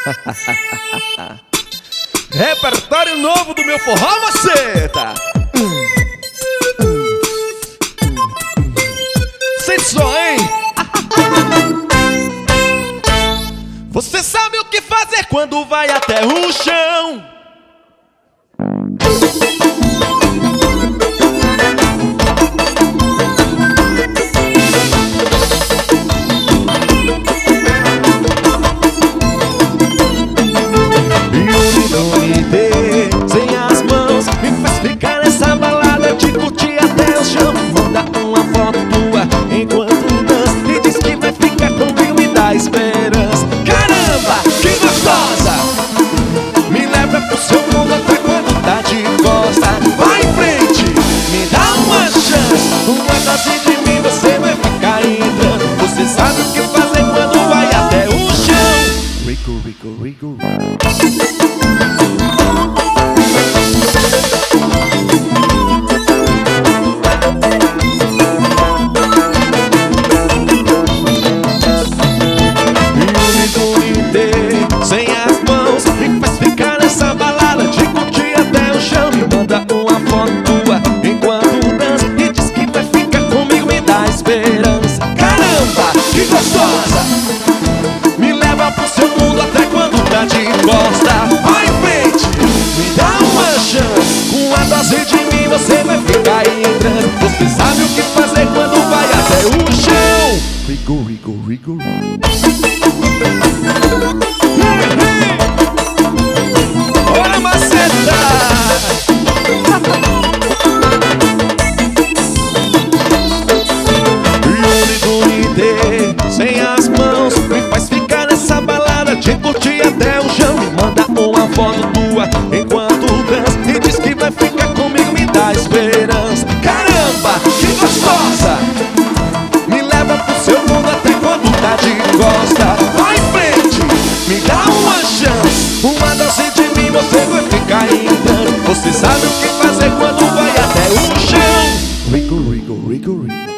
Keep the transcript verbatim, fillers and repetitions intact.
Repertório novo do meu forró, maceta. Sente só, hein? Você sabe o que fazer quando vai até o chão. Sem as mãos, me faz ficar nessa balada, te curtir até o chão. Manda uma foto tua enquanto dança e diz que vai ficar comigo, me dá esperança. Caramba, que gostosa! Me leva pro seu mundo até quando tá de costa. Vai em frente, me dá uma chance. Uma dose de mim você vai ficar entrando. Você sabe o que fazer quando vai até o chão. Rico, rico, rico, rico. Sem as mãos, me faz ficar nessa balada, te curtir até o chão. Me manda uma foto tua enquanto dança e diz que vai ficar comigo, me dá esperança. Caramba, que gostosa! Me leva pro seu mundo até quando tá de costa. Vai em frente, me dá uma chance. Com a dose de mim você vai ficar entrando. Você sabe o que fazer quando vai até o chão. Rico, rico, rico, rico. Olha, maceta! Sem as mãos, me faz ficar nessa balada, te curtir até o chão. Me manda uma foto tua enquanto dança e diz que vai ficar comigo, me dá esperança. Caramba, que gostosa! Me leva pro seu mundo até quando tá de costa. Vai em frente, me dá uma chance. Uma dose de mim você vai ficar entrando. Você sabe o que fazer quando vai até o chão. Rico, rico, rico, rico.